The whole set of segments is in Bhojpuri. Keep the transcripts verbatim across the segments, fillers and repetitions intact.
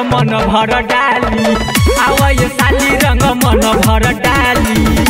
मन भर डाली आवय साली रंग मन भर डाली।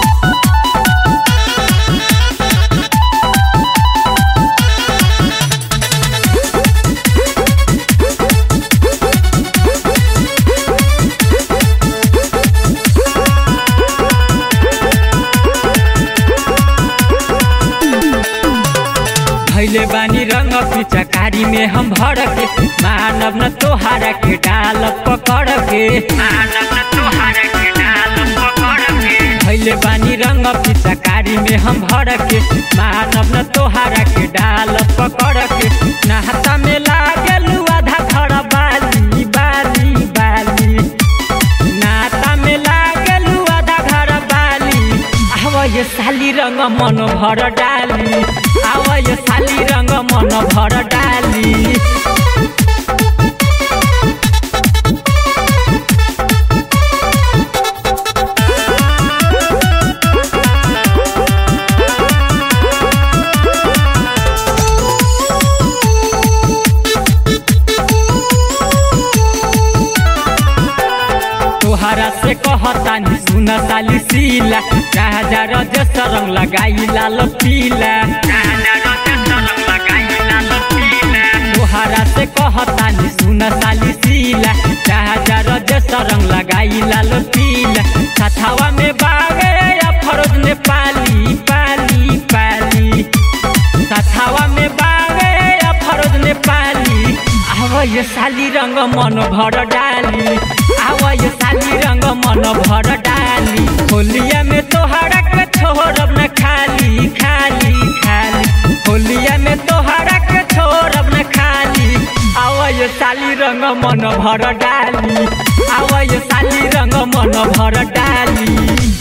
भैले बानी रंग पिचकारी में हम भर के मानव न तोहारा के डाल पकड़ के मानव न तोहारा के डाल पकड़ के भैले बानी रंग पिचकारी में हम भर के मानव न तोहारा के डाल पकड़ के नहाता में लागलू आधा घर बाली बाली बाली नाता में लागलू आधा घर बाली आवय साली रंग मन भर डाली आवय साली रंग मन भर डाली। तोहरा से कहतानी सुन साली सीला जहाँ जा रजस रंग लगाई लाल पीला तोहरा से कहतानी सुन साली सीला जहाँ जा रजस रंग लगाई लाल पीला छठावा में बागे या फरोज ने पाली पाली पाली छठावा में बागे या फरोज ने पाली आवय साली रंग मन भर डाली आवय साली रंग मन भर डाली। होलिया में तोहरा के छोड़ब न खाली खाली खाली होलिया में तोहरा के छोड़ब न खाली आवय साली रंग मन भर डाली आवय साली रंग मन भर डाली।